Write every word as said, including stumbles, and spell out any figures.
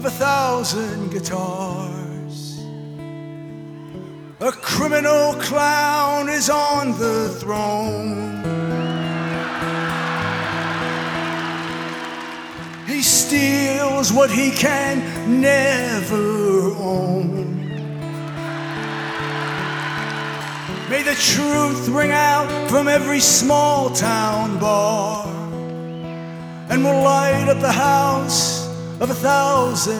a thousand guitars. A criminal clown is on the throne. He steals what he can never own. May the truth ring out from every small town bar, and we'll light up the house of a thousand